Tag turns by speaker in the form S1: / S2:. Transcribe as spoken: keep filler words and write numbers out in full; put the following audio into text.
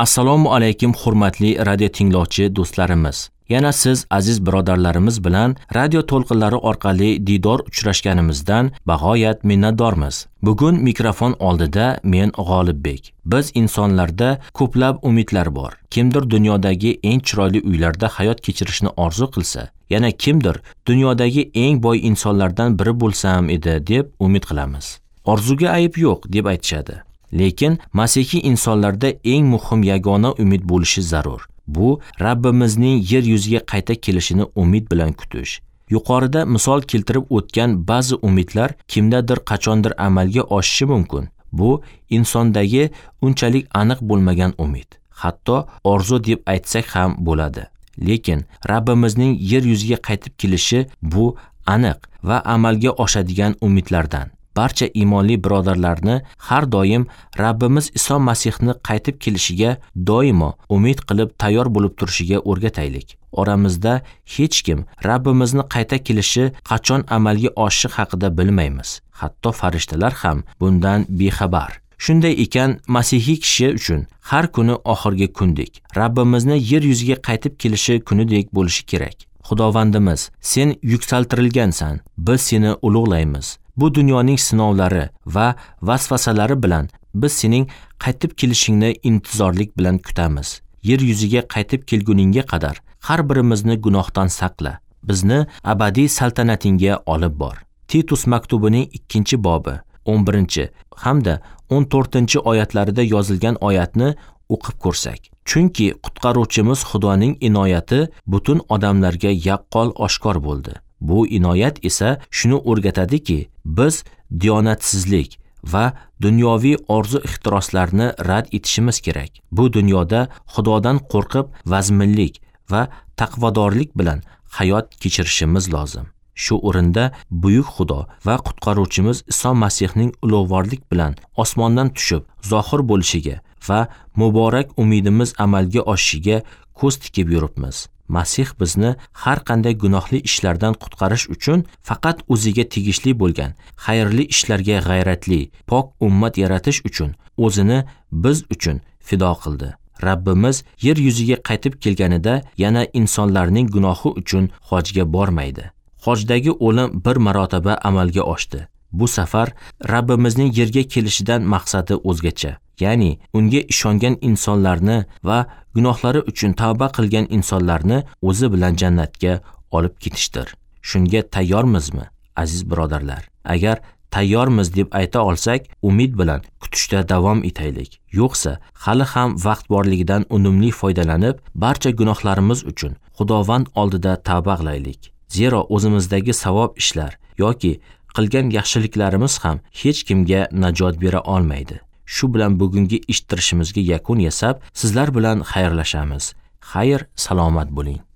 S1: Assalomu alaykum hurmatli radio tinglovchi do'stlarimiz. Yana siz aziz birodarlarimiz bilan radio to'lqinlari orqali diydor uchrashganimizdan bag'oyat minnatdormiz. Bugun mikrofon oldida men G'olibbek. Biz insonlarda ko'plab umidlar bor. Kimdir dunyodagi eng chiroyli uylarda hayot kechirishni orzu qilsa, yana kimdir dunyodagi eng boy insonlardan biri bo'lsam edi deb umid qilamiz. Orzuga ayb yo'q deb aytishadi. Lekin masihiy insonlarda eng muhim yagona umid bo'lishi zarur. Bu Rabbimizning yer yuziga qayta kelishini umid bilan kutish. Yuqorida misol keltirib o'tgan ba'zi umidlar kimdadir qachondir amalga oshishi mumkin. Bu insondagi unchalik aniq bo'lmagan umid. Hatto orzu deb aytsak ham bo'ladi. Lekin Rabbimizning yer yuziga qaytib kelishi bu aniq va amalga oshadigan umidlardan. Barcha iymonli birodarlarni har doim Rabbimiz Iso Masihni qaytib kelishiga doimo umid qilib tayyor bo'lib turishiga o'rgataylik. Oramizda hech kim Rabbimizni qayta kelishi qachon amalga oshishi haqida bilmaymiz. Hatto farishtalar ham bundan bexabar. Shunday ekan, masihiy kishi uchun har kuni oxirgi kundek, Rabbimizni yer yuziga qaytib kelishi kunidek bo'lishi kerak. Xudovandimiz, sen yuksaltirilgansan, biz seni ulug'laymiz. Bu dunyoning sinovlari va vasvasalari bilan biz sening qaytib kelishingni intizorlik bilan kutamiz. Yer yuziga qaytib kelguningga qadar har birimizni gunohdan saqla. Bizni abadiy saltanatingga olib bor. Titus maktubining ikkinchi bobi, o'n birinchi hamda o'n to'rtinchi oyatlarida yozilgan oyatni o'qib ko'rsak. Chunki qutqaruvchimiz Xudoning inoyati butun odamlarga yaqqol oshkor bo'ldi. Bu inoyat esa shuni o'rgatadiki, biz diyonatsizlik va dunyoviy orzu-ixtiroslarni rad etishimiz kerak. Bu dunyoda Xudodan qo'rqib, vazminlik va taqvodorlik bilan hayot kechirishimiz lozim. Shu o'rinda buyuk Xudo va qutqaruvchimiz Iso Masihning ulug'vorlik bilan osmondan tushib zohir bo'lishiga va muborak umidimiz amalga oshishiga ko'z tikib yuribmiz. Masih bizni har qanday gunohli ishlardan qutqarish uchun faqat o'ziga tegishli bo'lgan xayrli ishlarga g'ayratli, pok ummat yaratish uchun o'zini biz uchun fido qildi. Rabbimiz yer yuziga qaytib kelganida yana insonlarning gunohi uchun hojga bormaydi. Hojdagi o'lim bir marotaba amalga oshdi. Bu safar Rabbimizning yerga kelishidan maqsadi o'zgacha. Ya'ni unga ishongan insonlarni va gunohlari uchun tavba qilgan insonlarni o'zi bilan jannatga olib ketishdir. Shunga tayyormizmi, aziz birodarlar? Agar tayyormiz deb ayta olsak, umid bilan kutishda davom etaylik. Yo'qsa, hali ham vaqt borligidan unumli foydalanib, barcha gunohlarimiz uchun Xudovand oldida tavba qilaylik. Zero o'zimizdagi savob ishlar yoki qilgan yaxshiliklarimiz ham hech kimga najot bera olmaydi. Shu bilan bugungi eshittirishimizga yakun yasab, sizlar bilan xayrlashamiz. Xayr, salomat bo'ling.